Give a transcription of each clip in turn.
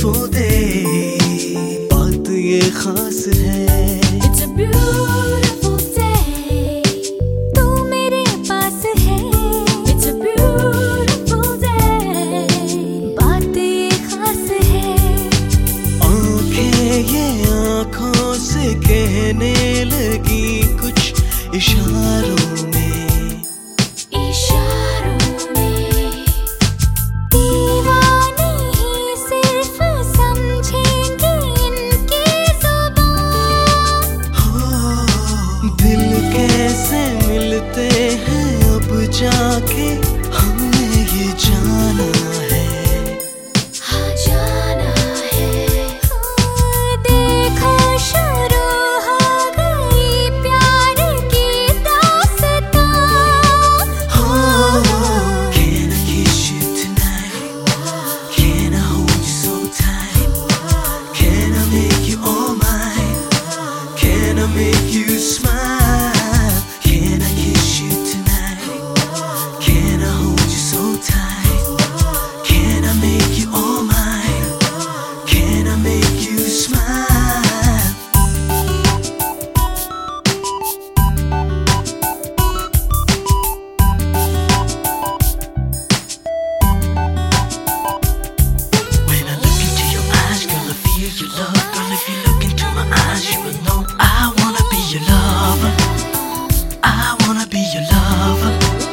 beautiful day, बात ये खास है। It's a beautiful day, तू मेरे पास है। It's a beautiful day, बात ये खास है। आंखें ये आंखों से कहने लगी कुछ इशारों में, जाके हमने ये जाना है, हाँ जाना है। देखो शुरू हो गई प्यार की दास्तां। Can I kiss you tonight? Can I hold you so tight? Can I make you all mine? Can I make you smile? Can I kiss you tonight? Can I hold you so tight? Can I make you all mine? Can I make you smile? When I look into your eyes, girl, I feel your love. Girl, if you look into my eyes, you will know I wanna be your lover. I wanna be your lover.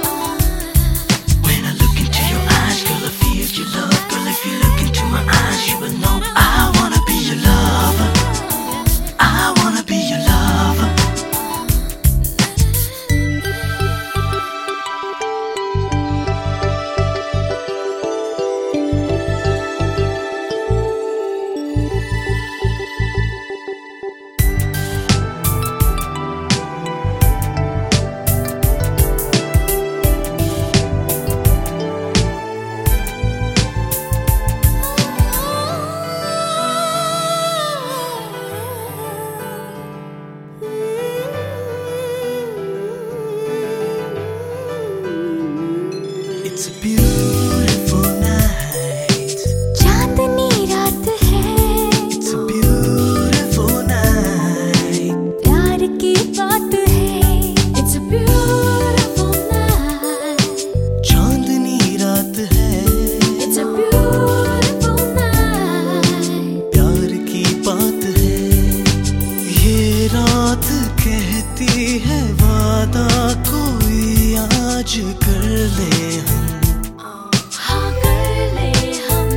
It's a beautiful night. चांदनी रात है। It's a beautiful night. प्यार की बात है। It's a beautiful night. चांदनी रात है। It's a beautiful night. प्यार की बात है। ये रात कहती है वादा कोई आज कर ले हम। हाँ कर ले हम।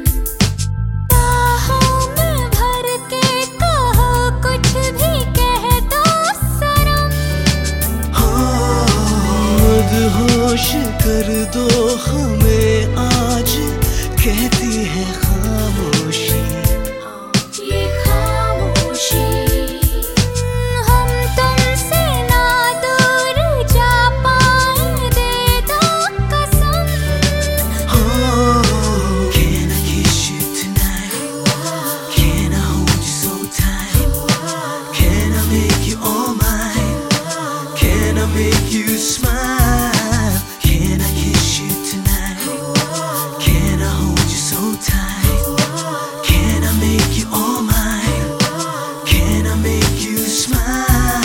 बाहों में भर के कहो कुछ भी कह दो सनम। मदहोश कर दो हमें आज, कहती है खामोशी। ये खामोशी, हम तुमसे ना दूर जा पाए, दे दो कसम। Can I kiss you tonight? Can I hold you so tight? Can I make you all mine? Can I make you smile? Can I kiss you tonight? Can I hold you so tight? Can I make you all mine? Can I make you smile?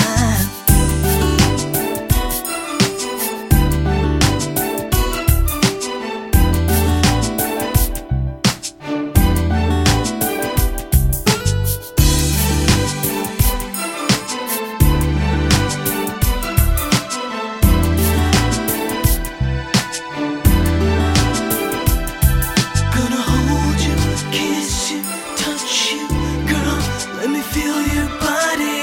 Gonna hold you, kiss you, touch you, girl, let me feel your body.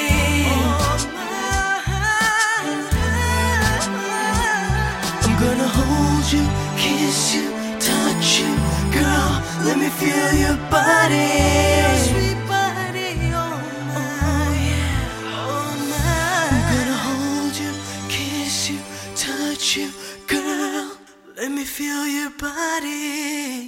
I'm gonna hold you, kiss you, touch you, girl, let me feel your body. Sweet body, oh my, oh my. I'm gonna hold you, kiss you, touch you, girl, let me feel your body.